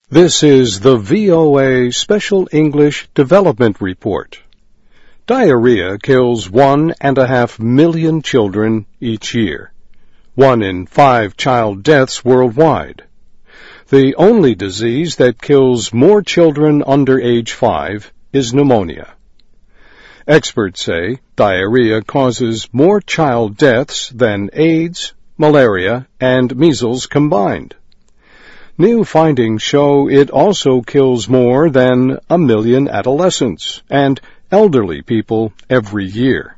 This is the VOA Special English Development Report. Diarrhea kills 1.5 million children each year. 1 in 5 child deaths worldwide. The only disease that kills more children under age 5 is pneumonia. Experts say diarrhea causes more child deaths than AIDS, malaria, and measles combined. New findings show it also kills more than 1 million adolescents and elderly people every year.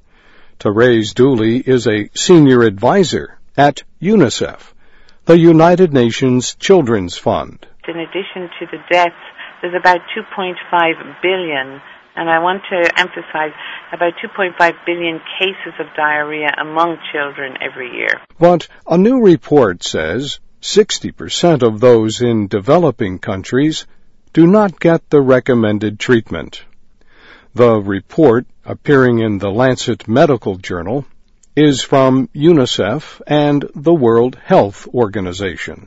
Therese Dooley is a senior advisor at UNICEF, the United Nations Children's Fund. In addition to the deaths, there's about 2.5 billion, and I want to emphasize about 2.5 billion cases of diarrhea among children every year. But a new report says 60% of those in developing countries do not get the recommended treatment. The report, appearing in the Lancet Medical Journal, is from UNICEF and the World Health Organization.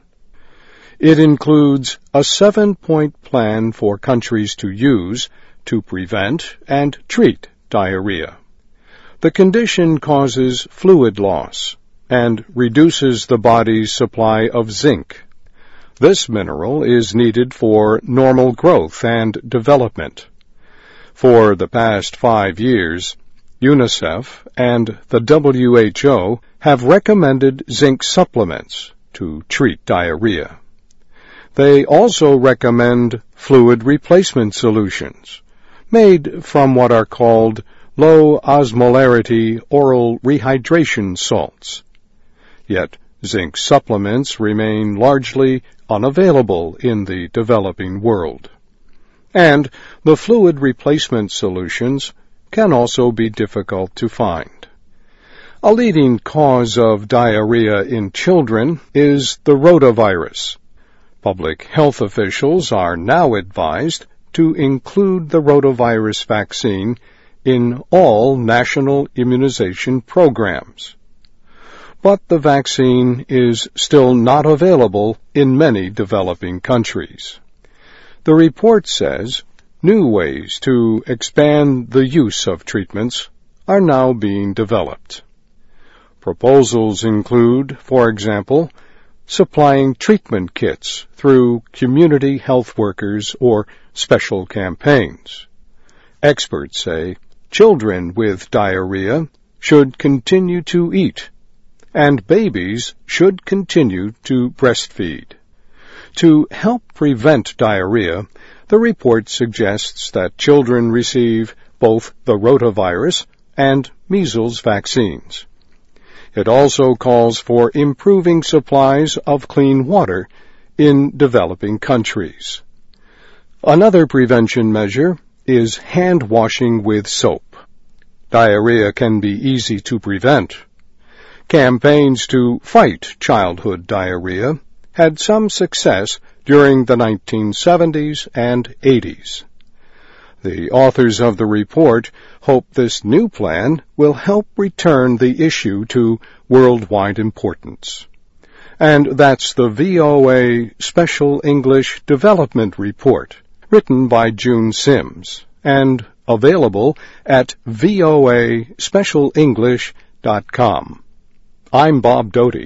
It includes a 7-point plan for countries to use to prevent and treat diarrhea. The condition causes fluid loss and reduces the body's supply of zinc. This mineral is needed for normal growth and development. For the past 5 years, UNICEF and the WHO have recommended zinc supplements to treat diarrhea. They also recommend fluid replacement solutions, made from what are called low osmolarity oral rehydration salts. Yet zinc supplements remain largely unavailable in the developing world. And the fluid replacement solutions can also be difficult to find. A leading cause of diarrhea in children is the rotavirus. Public health officials are now advised to include the rotavirus vaccine in all national immunization programs. But the vaccine is still not available in many developing countries. The report says new ways to expand the use of treatments are now being developed. Proposals include, for example, supplying treatment kits through community health workers or special campaigns. Experts say children with diarrhea should continue to eat, and babies should continue to breastfeed. To help prevent diarrhea, the report suggests that children receive both the rotavirus and measles vaccines. It also calls for improving supplies of clean water in developing countries. Another prevention measure is hand washing with soap. Diarrhea can be easy to prevent. Campaigns to fight childhood diarrhea had some success during the 1970s and 80s. The authors of the report hope this new plan will help return the issue to worldwide importance. And that's the VOA Special English Development Report, written by June Sims, and available at voaspecialenglish.com. I'm Bob Doty.